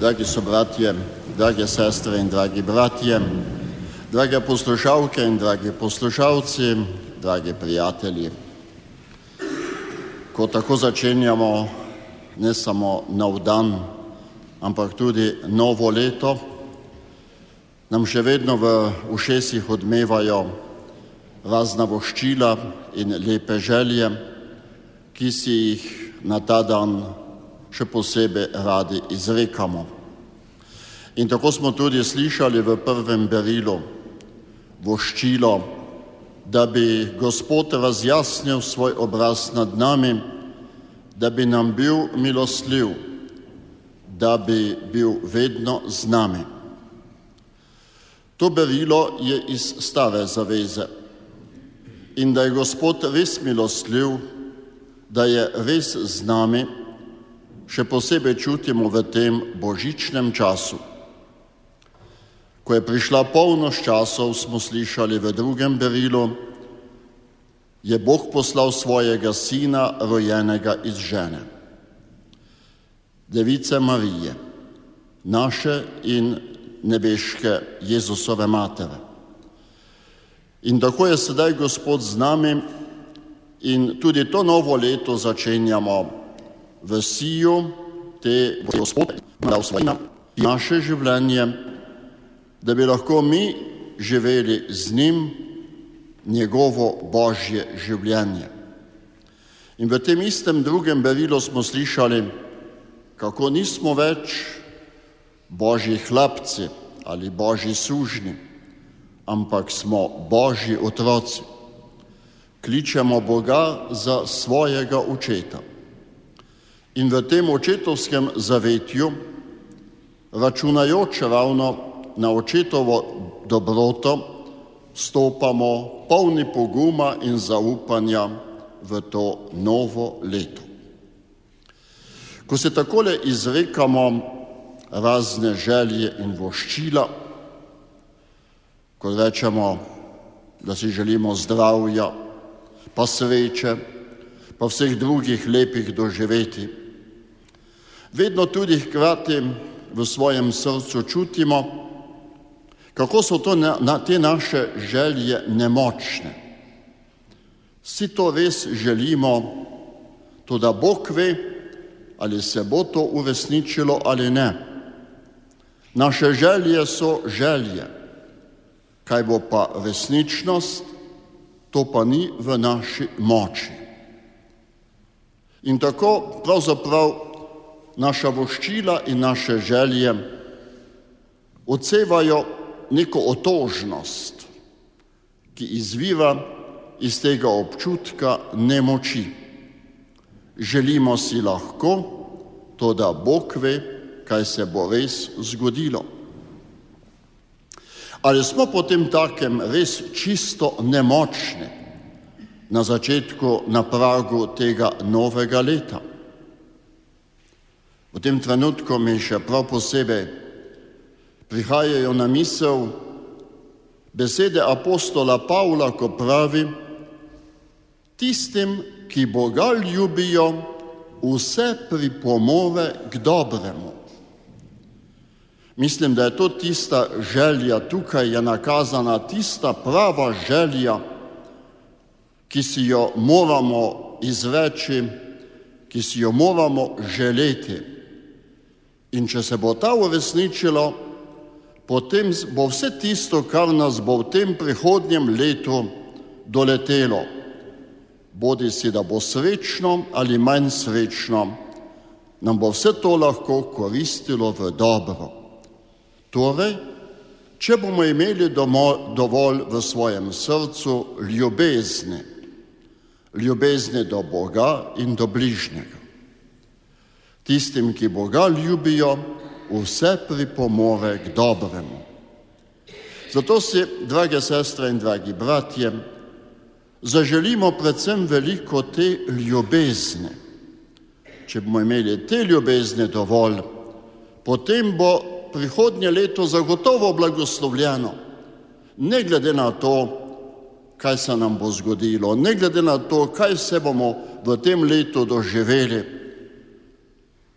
Dragi sobratje, drage sestre in dragi bratje, drage poslušalke in dragi poslušalci, dragi prijatelji. Ko tako začenjamo ne samo nov dan, ampak tudi novo leto, nam še vedno v ušesih odmevajo razna voščila in lepe želje, ki si jih na ta dan še posebej radi izrekamo. In tako smo tudi slišali v prvem berilu voščilo, da bi Gospod razjasnil svoj obraz nad nami, da bi nam bil milostljiv, da bi bil vedno z nami. To berilo je iz Stare zaveze. In da je Gospod res milostljiv, da je res z nami, še posebej čutimo v tem božičnem času. Ko je prišla polnoč časov, smo slišali v drugem berilu, je Bog poslal svojega sina, rojenega iz žene, Device Marije, naše in nebeške Jezusove matere. In tako je sedaj Gospod z nami in tudi to novo leto začenjamo v siju, te Gospod dal svoje naše življenje, da bi lahko mi živeli z njim njegovo božje življenje. In v tem istem drugem berilu smo slišali, kako nismo več božji hlapci ali božji sužnji, ampak smo božji otroci. Kličemo Boga za svojega očeta. In v tem očetovskem zavetju, računajoč ravno na očetovo dobroto, stopamo polni poguma in zaupanja v to novo leto. Ko se takole izrekamo razne želje in voščila, ko rečemo, da si želimo zdravja, pa sreče, pa vseh drugih lepih doživeti, vedno tudi hkrati v svojem srcu čutimo, kako so to te naše želje nemočne. Vsi to res želimo, toda Bog ve, ali se bo to uresničilo ali ne. Naše želje so želje. Kaj bo pa resničnost, to pa ni v naši moči. In tako pravzaprav naša voščila in naše želje odsevajo neko otožnost, ki izvira iz tega občutka nemoči. Želimo si lahko, toda Bog ve, kaj se bo res zgodilo. Ali smo potem takem res čisto nemočni na začetku, na pragu tega novega leta? V tem trenutku mi še prav posebej prihajajo na misel besede apostola Pavla, ko pravi: tistim, ki Boga ljubijo, vse pripomore k dobremu. Mislim, da je to tista želja, tukaj je nakazana tista prava želja, ki si jo moramo izreči, ki si jo moramo želeti. In če se bo ta uresničilo, potem bo vse tisto, kar nas bo v tem prihodnjem letu doletelo, bodisi da bo srečno ali manj srečno, nam bo vse to lahko koristilo v dobro. Torej, če bomo imeli dovolj v svojem srcu ljubezni, ljubezni do Boga in do bližnjega. Tistim, ki Boga ljubijo, vse pripomore k dobremu. Zato si, drage sestre in dragi bratje, zaželimo predvsem veliko te ljubezni. Če bomo imeli te ljubezni dovolj, potem bo prihodnje leto zagotovo blagoslovljeno, ne glede na to, kaj se nam bo zgodilo, ne glede na to, kaj vse bomo v tem letu doživeli.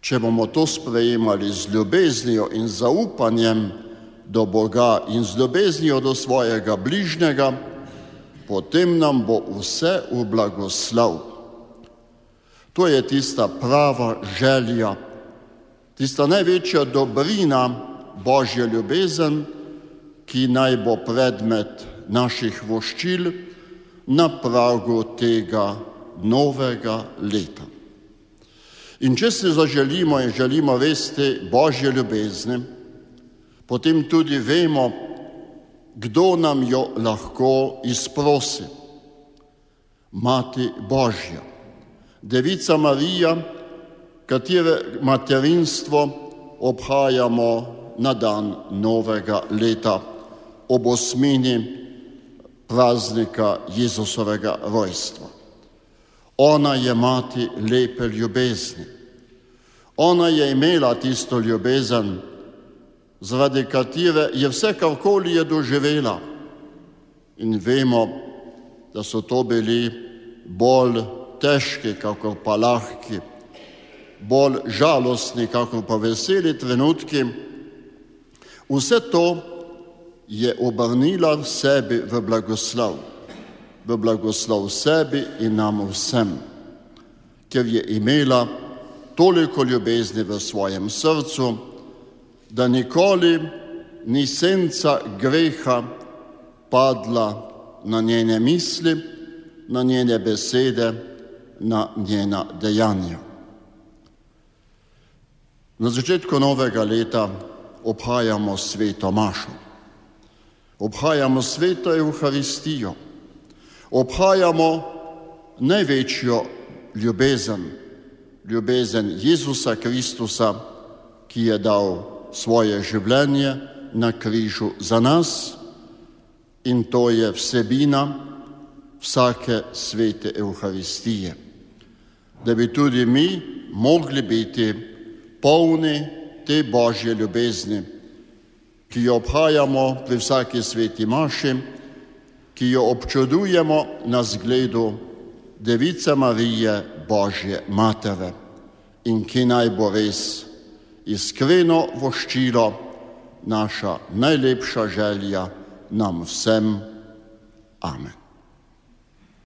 če bomo to sprejemali z ljubeznijo in zaupanjem do Boga in z ljubeznijo do svojega bližnjega, potem nam bo vse v blagoslov. To je tista prava želja, tista največja dobrina, Božja ljubezen, ki naj bo predmet naših voščil na pragu tega novega leta. In če si zaželimo in želimo vesti Božje ljubezni, potem tudi vemo, kdo nam jo lahko izprosi. Mati Božja, Devica Marija, katere materinstvo obhajamo na dan novega leta, ob 8. praznika Jezusovega rojstva. Ona je mati lepe ljubezni. Ona je imela tisto ljubezen, zaradi katere je vse, karkoli je doživela. In vemo, da so to bili bolj težki, kakor pa lahki, bolj žalostni, kakor pa veseli trenutki. Vse to je obrnila sebi v blagoslov sebi in nam vsem, ker je imela toliko ljubezni v svojem srcu, da nikoli ni senca greha padla na njene misli, na njene besede, na njena dejanja. Na začetku novega leta obhajamo sveto mašo, obhajamo sveto Evharistijo, obhajamo največjo ljubezen, ljubezen Jezusa Kristusa, ki je dal svoje življenje na križu za nas, in to je vsebina vsake svete Evharistije. Da bi tudi mi mogli biti polni te Božje ljubezni, ki jo obhajamo pri vsaki sveti maši, ki jo občudujemo na zgledu Device Marije, Božje Matere, in ki naj bo res iskreno voščilo, naša najlepša želja nam vsem. Amen.